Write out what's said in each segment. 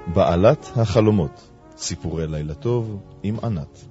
בעלת החלומות, סיפורי לילה טוב עם ענת.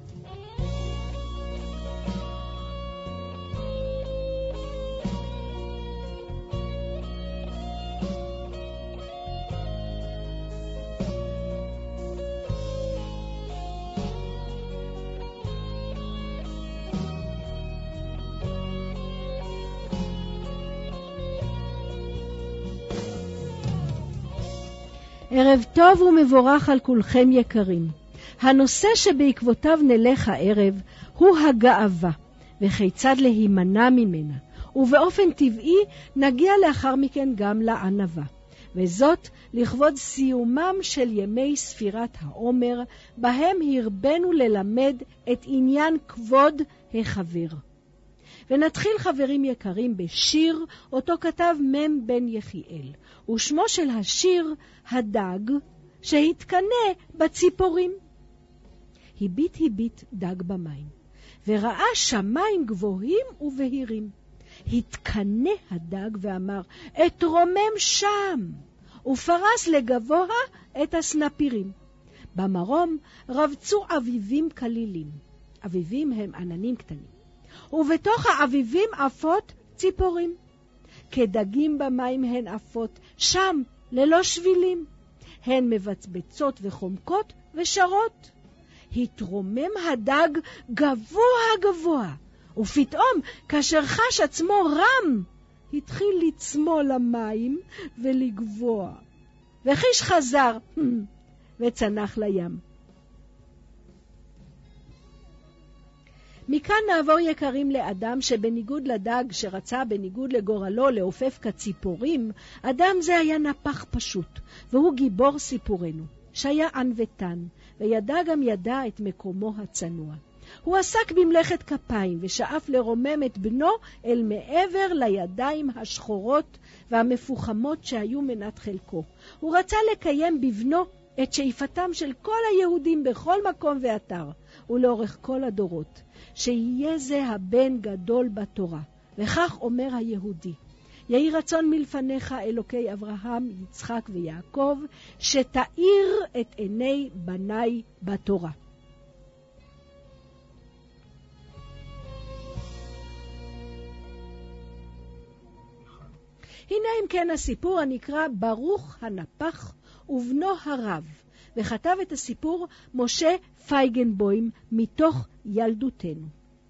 ערב טוב ומבורך על כולכם יקרים. הנושא שבעקבותיו נלך הערב הוא הגאווה, וכיצד להימנע ממנה, ובאופן טבעי נגיע לאחר מכן גם לענווה. וזאת לכבוד סיומם של ימי ספירת העומר, בהם הרבנו ללמד את עניין כבוד החבר. ונתחיל חברים יקרים בשיר אותו כתב מם בן יחיאל, ושמו של השיר הדג שהתקנה בציפורים. הביט דג במים, וראה שמיים גבוהים ובהירים. התקנה הדג ואמר, אתרומם שם, ופרס לגבוה את הסנפירים. במרום רבצו אביבים כלילים. אביבים הם עננים קטנים. ובתוך האביבים עפות ציפורים. כדגים במים הן עפות, שם ללא שבילים. הן מבצבצות וחומקות ושרות. התרומם הדג גבוה, ופתאום כאשר חש עצמו רם, התחיל לצמוא למים ולגבוה. וחיש חזר וצנח לים. מכאן נעבור יקרים לאדם שבניגוד לדג שרצה בניגוד לגורלו לעופף כציפורים, אדם זה היה נפח פשוט, והוא גיבור סיפורנו, שהיה ענוותן, וידע גם ידע את מקומו הצנוע. הוא עסק במלאכת כפיים ושאף לרומם את בנו אל מעבר לידיים השחורות והמפוחמות שהיו מנת חלקו. הוא רצה לקיים בבנו את שאיפתם של כל היהודים בכל מקום ואתר, ולאורך כל הדורות. שיהיה זה הבן גדול בתורה, וכך אומר היהודי, יהי רצון מלפניך אלוקי אברהם, יצחק ויעקב, שתאיר את עיני בניי בתורה. הנה אם כן הסיפור הנקרא ברוך הנפח ובנו הרב, וכתב את הסיפור משה פייגנבוים מתוך ילדותנו.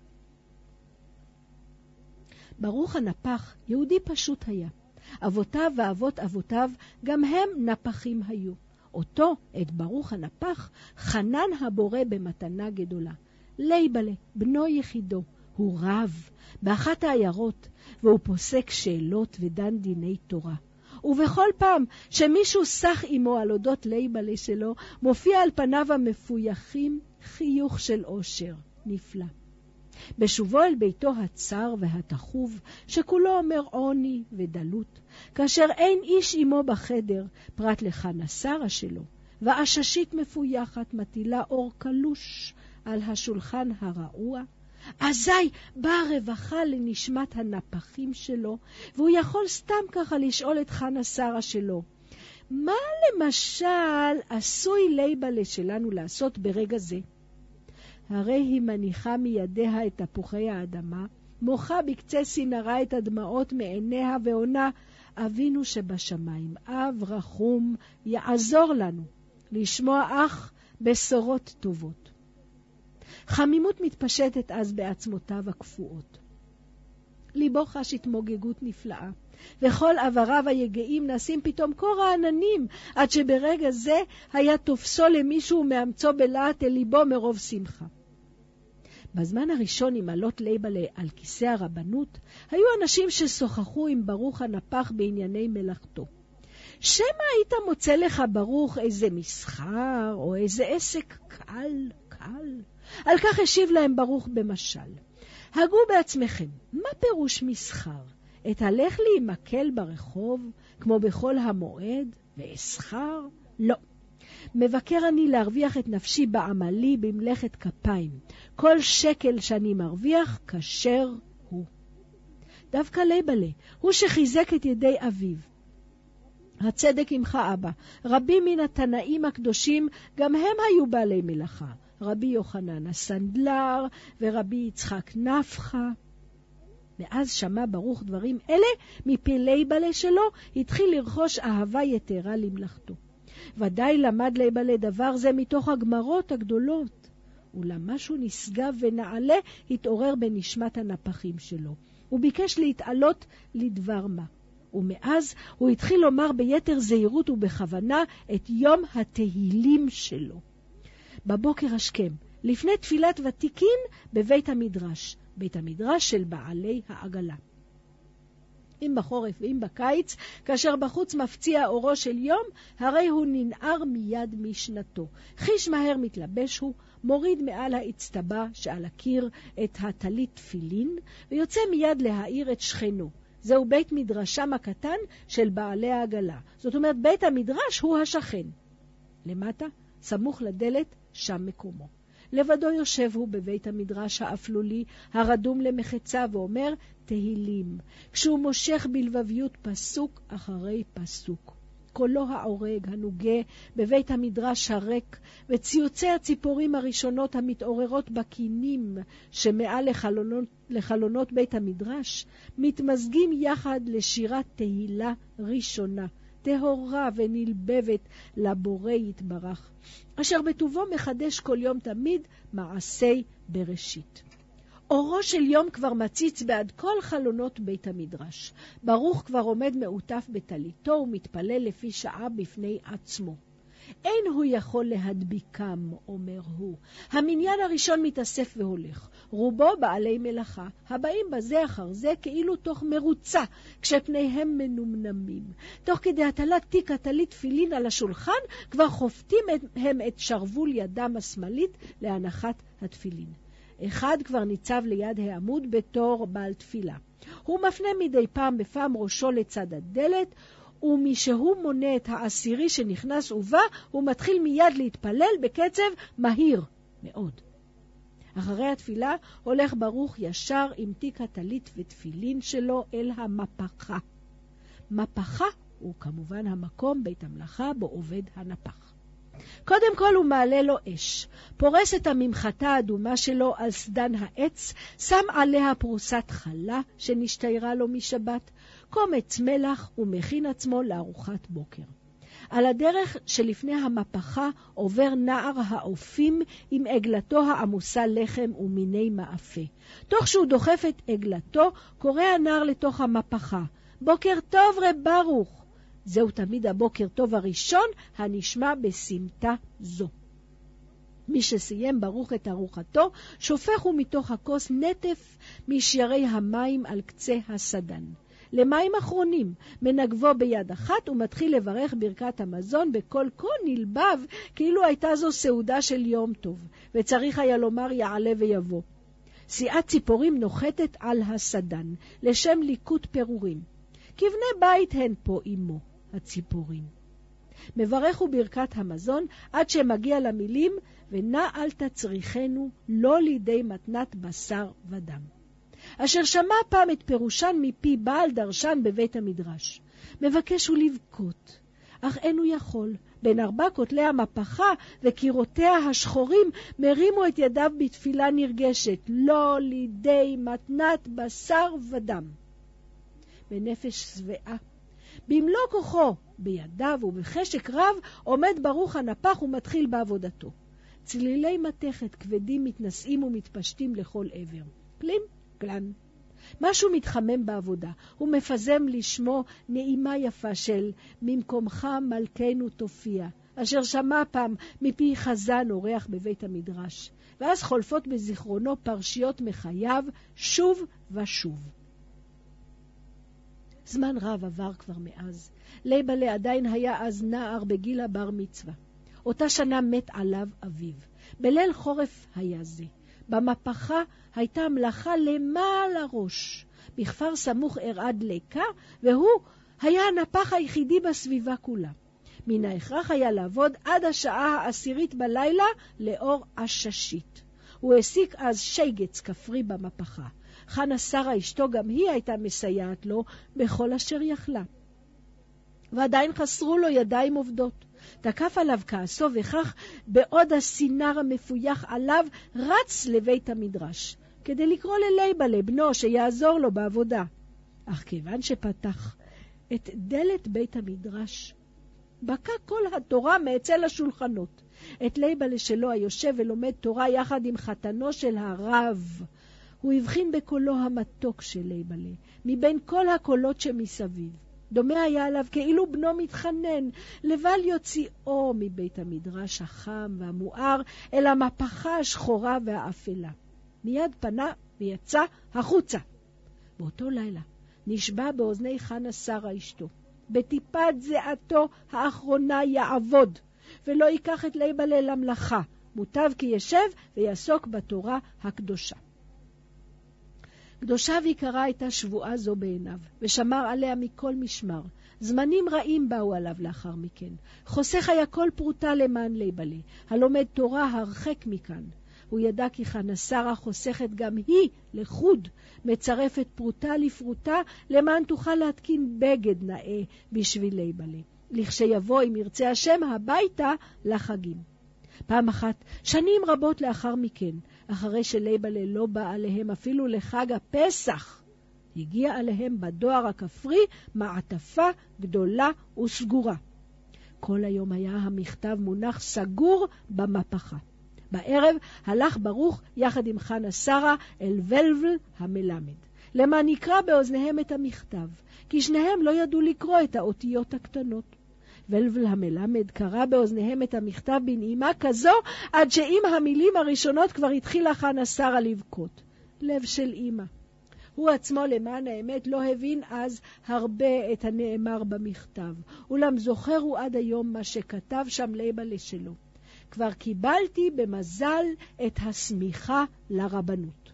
ברוך הנפח יהודי פשוט היה. אבותיו ואבות אבותיו גם הם נפחים היו. אותו, את ברוך הנפח, חנן הבורא במתנה גדולה. לייבלה, בנו יחידו, הוא רב באחת העיירות, והוא פוסק שאלות ודן דיני תורה. ובכל פעם שמישהו סח עמו על אודות לייבלה שלו, מופיע על פניו המפויחים חיוך של אושר נפלא. בשובו אל ביתו הצר והתחוב, שכולו אומר עוני ודלות, כאשר אין איש עמו בחדר, פרט לחנסרה שלו, ועששית מפויחת מטילה אור קלוש על השולחן הרעוע, אזי באה רווחה לנשמת הנפחים שלו, והוא יכול סתם ככה לשאול את חנסרה שלו, מה למשל עשוי לייבלה שלנו לעשות ברגע זה? הרי היא מניחה מידיה את תפוחי האדמה, מוחה בקצה סינרה את הדמעות מעיניה ועונה, אבינו שבשמיים, אב רחום, יעזור לנו לשמוע אך בשורות טובות. חמימות מתפשטת אז בעצמותיו הקפואות. ליבו חש התמוגגות נפלאה, וכל עבריו היגעים נעשים פתאום קור העננים, עד שברגע זה היה תופסו למישהו מאמצו בלהט אל ליבו מרוב שמחה. בזמן הראשון עם עלות לייבלה על כיסא הרבנות, היו אנשים ששוחחו עם ברוך הנפח בענייני מלאכתו. שמה היית מוצא לך ברוך איזה מסחר או איזה עסק קל? על כך השיב להם ברוך במשל. הגו בעצמכם, מה פירוש מסחר? את הלך לי עם מקל ברחוב, כמו בכל המועד, ואסחר? לא. מבקר אני להרוויח את נפשי בעמלי במלאכת כפיים. כל שקל שאני מרוויח, כשר הוא. דווקא לייבלה, הוא שחיזק את ידי אביו. הצדק עמך אבא. רבים מן התנאים הקדושים גם הם היו בעלי מלאכה. רבי יוחנן הסנדלר ורבי יצחק נפחא. מאז שמע ברוך דברים אלה, מפי בלה שלו התחיל לרכוש אהבה יתרה למלאכתו. ודאי למד בלה דבר זה מתוך הגמרות הגדולות. אולם משהו נשגב ונעלה התעורר בנשמת הנפחים שלו. הוא ביקש להתעלות לדבר מה. ומאז הוא התחיל לומר ביתר זהירות ובכוונה את יום התהילים שלו. בבוקר השכם, לפני תפילת ותיקין בבית המדרש, בית המדרש של בעלי העגלה. אם בחורף ואם בקיץ, כאשר בחוץ מפציע אורו של יום, הרי הוא ננער מיד משנתו. חיש מהר מתלבש הוא, מוריד מעל האצטבה שעל הקיר את הטלית תפילין, ויוצא מיד להאיר את שכנו. זהו בית מדרשם הקטן של בעלי העגלה. זאת אומרת, בית המדרש הוא השכן. למטה, סמוך לדלת, שם מקומו. לבדו יושב הוא בבית המדרש האפלולי, הרדום למחצה, ואומר תהילים, כשהוא מושך בלבביות פסוק אחרי פסוק. קולו העורג, הנוגה, בבית המדרש הריק, וציוצי הציפורים הראשונות המתעוררות בקינים שמעל לחלונות בית המדרש, מתמזגים יחד לשירת תהילה ראשונה, טהורה ונלבבת לבורא יתברך, אשר בטובו מחדש כל יום תמיד מעשי בראשית. אורו של יום כבר מציץ בעד כל חלונות בית המדרש. ברוך כבר עומד מעוטף בטליתו ומתפלל לפי שעה בפני עצמו. אין הוא יכול להדביקם, אומר הוא. המניין הראשון מתאסף והולך. רובו בעלי מלאכה, הבאים בזה אחר זה כאילו תוך מרוצה, כשפניהם מנומנמים. תוך כדי הטלת תיק הטלית תפילין על השולחן, כבר חופתים הם את שרוול ידם השמאלית להנחת התפילין. אחד כבר ניצב ליד העמוד בתור בעל תפילה. הוא מפנה מדי פעם בפעם ראשו לצד הדלת, ומשהוא מונה את העשירי שנכנס ובא, הוא מתחיל מיד להתפלל בקצב מהיר מאוד. אחרי התפילה הולך ברוך ישר עם תיק הטלית ותפילין שלו אל המפחה. מפחה הוא כמובן המקום בית המלאכה בו עובד הנפח. קודם כל הוא מעלה לו אש, פורס את הממחטה האדומה שלו על סדן העץ, שם עליה פרוסת חלה שנשתיירה לו משבת, קומץ מלח ומכין עצמו לארוחת בוקר. על הדרך שלפני המפחה עובר נער האופים עם עגלתו העמוסה לחם ומיני מאפה. תוך שהוא דוחף את עגלתו, קורא הנער לתוך המפחה. בוקר טוב רב ברוך. זהו תמיד הבוקר טוב הראשון הנשמע בסמטה זו. מי שסיים ברוך את ארוחתו, שופך הוא מתוך הכוס נטף משיירי המים על קצה הסדן. למים אחרונים, מנגבו ביד אחת ומתחיל לברך ברכת המזון בכל כה נלבב, כאילו הייתה זו סעודה של יום טוב, וצריך היה לומר יעלה ויבוא. סיעת ציפורים נוחתת על הסדן, לשם ליקוט פירורים. כבני בית הן פה עמו, הציפורים. מברך הוא ברכת המזון עד שמגיע למילים, ונא אל תצריכנו לא לידי מתנת בשר ודם. אשר שמע פעם את פירושן מפי בעל דרשן בבית המדרש. מבקש הוא לבכות, אך אין הוא יכול. בין ארבע כותלי המפחה וקירותיה השחורים מרימו את ידיו בתפילה נרגשת, לא לידי מתנת בשר ודם. בנפש שבעה, במלוא כוחו, בידיו ובחשק רב, עומד ברוך הנפח ומתחיל בעבודתו. צלילי מתכת כבדים מתנשאים ומתפשטים לכל עבר. פלים, קלן. משהו מתחמם בעבודה. הוא מפזם לשמו נעימה יפה של ממקומך מלכנו תופיע, אשר שמע פעם מפי חזן אורח בבית המדרש. ואז חולפות בזיכרונו פרשיות מחייו שוב ושוב. זמן רב עבר כבר מאז. ליבלה עדיין היה אז נער בגיל הבר מצווה. אותה שנה מת עליו אביו. בליל חורף היה זה. במפחה הייתה מלאכה למעלה ראש. בכפר סמוך הראה דלקה, והוא היה הנפח היחידי בסביבה כולה. מן ההכרח היה לעבוד עד השעה 10 בלילה לאור עששית. הוא העסיק אז שייגץ כפרי במפחה. חנה שרה אשתו גם היא הייתה מסייעת לו בכל אשר יכלה. ועדיין חסרו לו ידיים עובדות. תקף עליו כעסו, וכך בעוד הסינר המפויח עליו רץ לבית המדרש, כדי לקרוא ללייבלה בנו שיעזור לו בעבודה. אך כיוון שפתח את דלת בית המדרש, בקע כל התורה מאצל השולחנות. את לייבלה שלו היושב ולומד תורה יחד עם חתנו של הרב. הוא הבחין בקולו המתוק של לייבלה, מבין כל הקולות שמסביב. דומה היה עליו כאילו בנו מתחנן, לבל יוציאו מבית המדרש החם והמואר אל המפחה השחורה והאפלה. מיד פנה ויצא החוצה. באותו לילה נשבע באוזני חנה שרה אשתו, בטיפת זיעתו האחרונה יעבוד, ולא ייקח את לייבלה למלאכה, מוטב כי ישב ויעסוק בתורה הקדושה. קדושה ויקרה הייתה שבועה זו בעיניו, ושמר עליה מכל משמר. זמנים רעים באו עליו לאחר מכן. חוסך היה כל פרוטה למען לייבלה, הלומד תורה הרחק מכאן. הוא ידע כי חנה שרה חוסכת גם היא לחוד, מצרפת פרוטה לפרוטה, למען תוכל להתקין בגד נאה בשביל לייבלה, לכשיבוא אם ירצה השם הביתה לחגים. פעם אחת, שנים רבות לאחר מכן, אחרי שלייבלה לא בא עליהם אפילו לחג הפסח, הגיע עליהם בדואר הכפרי מעטפה גדולה וסגורה. כל היום היה המכתב מונח סגור במפחה. בערב הלך ברוך יחד עם חנה שרה אל ולבל המלמד, למען יקרא באוזניהם את המכתב, כי שניהם לא ידעו לקרוא את האותיות הקטנות. ולבל המלמד קרא באוזניהם את המכתב בנעימה כזו, עד שעם המילים הראשונות כבר התחילה חנה שרה לבכות. לב של אמא. הוא עצמו למען האמת לא הבין אז הרבה את הנאמר במכתב, אולם זוכר הוא עד היום מה שכתב שם לייבלה שלו. כבר קיבלתי במזל את הסמיכה לרבנות.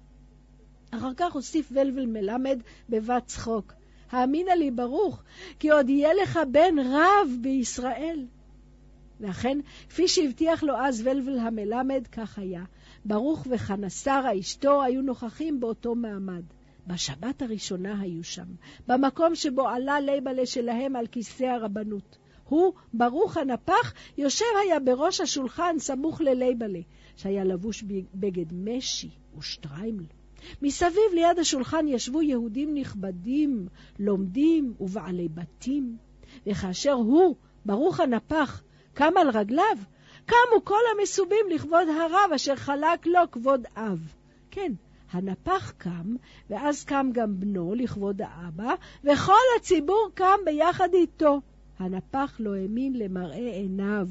אחר כך הוסיף ולבל מלמד בבת צחוק, האמינה לי ברוך, כי עוד יהיה לך בן רב בישראל. ואכן, כפי שהבטיח לו אז ולבל המלמד, כך היה. ברוך וחנה שרה אשתו היו נוכחים באותו מעמד. בשבת הראשונה היו שם, במקום שבו עלה לייבלה שלהם על כיסא הרבנות. הוא, ברוך הנפח, יושב היה בראש השולחן סמוך ללייבלה, שהיה לבוש בגד משי ושטריימל. מסביב ליד השולחן ישבו יהודים נכבדים, לומדים ובעלי בתים. וכאשר הוא, ברוך הנפח, קם על רגליו, קמו כל המסובים לכבוד הרב אשר חלק לו כבוד אב. כן, הנפח קם, ואז קם גם בנו לכבוד האבא, וכל הציבור קם ביחד איתו. הנפח לא האמין למראה עיניו.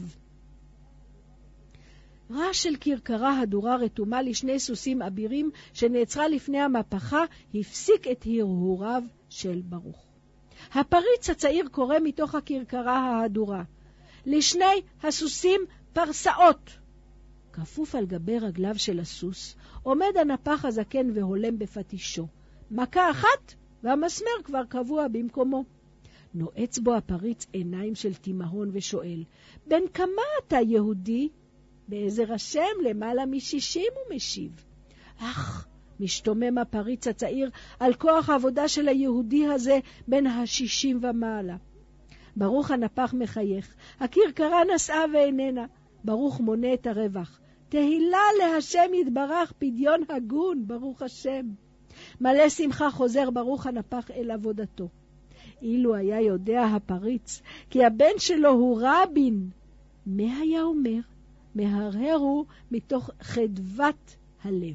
רעש של כרכרה הדורה רתומה לשני סוסים אבירים שנעצרה לפני המפחה הפסיק את הרהוריו של ברוך. הפריץ הצעיר קורא מתוך הכרכרה ההדורה, לשני הסוסים פרסאות. כפוף על גבי רגליו של הסוס עומד הנפח הזקן והולם בפטישו. מכה אחת והמסמר כבר קבוע במקומו. נועץ בו הפריץ עיניים של תימהון ושואל, בן כמה אתה יהודי? בעזר השם למעלה מ60 הוא משיב. אך, משתומם הפריץ הצעיר על כוח העבודה של היהודי הזה בין ה60 ומעלה. ברוך הנפח מחייך, הכרכרה נסעה ואיננה. ברוך מונה את הרווח. תהילה להשם יתברך, פדיון הגון, ברוך השם. מלא שמחה חוזר ברוך הנפח אל עבודתו. אילו היה יודע הפריץ כי הבן שלו הוא רבין, מה היה אומר? מהרהרו מתוך חדוות הלב.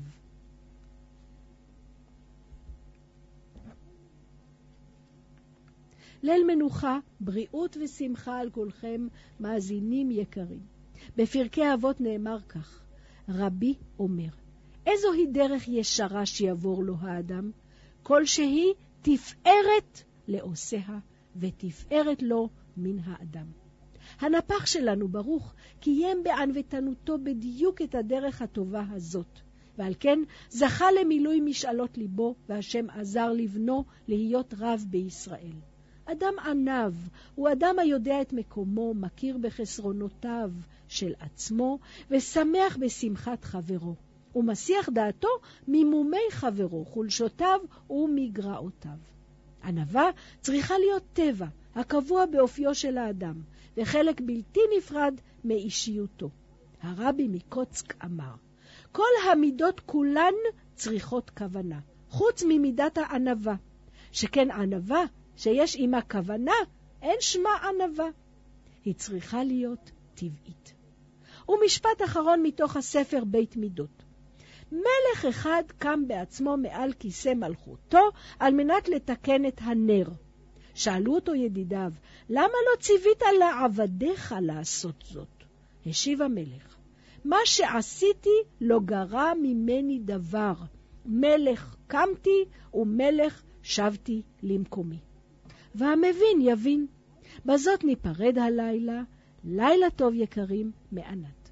ליל מנוחה, בריאות ושמחה על כולכם, מאזינים יקרים. בפרקי אבות נאמר כך, רבי אומר, איזוהי דרך ישרה שיעבור לו האדם? כל שהיא תפארת לעושיה ותפארת לו מן האדם. הנפח שלנו ברוך קיים בענוותנותו בדיוק את הדרך הטובה הזאת, ועל כן זכה למילוי משאלות ליבו, והשם עזר לבנו להיות רב בישראל. אדם ענב הוא אדם היודע את מקומו, מכיר בחסרונותיו של עצמו ושמח בשמחת חברו, ומסיח דעתו ממומי חברו, חולשותיו ומגרעותיו. ענווה צריכה להיות טבע, הקבוע באופיו של האדם, וחלק בלתי נפרד מאישיותו. הרבי מקוצק אמר, כל המידות כולן צריכות כוונה, חוץ ממידת הענווה, שכן ענווה שיש עמה כוונה, אין שמה ענווה. היא צריכה להיות טבעית. ומשפט אחרון מתוך הספר בית מידות. מלך אחד קם בעצמו מעל כיסא מלכותו על מנת לתקן את הנר. שאלו אותו ידידיו, למה לא ציווית לעבדיך לעשות זאת? השיב המלך, מה שעשיתי לא גרע ממני דבר. מלך קמתי ומלך שבתי למקומי. והמבין יבין. בזאת ניפרד הלילה. לילה טוב יקרים מענת.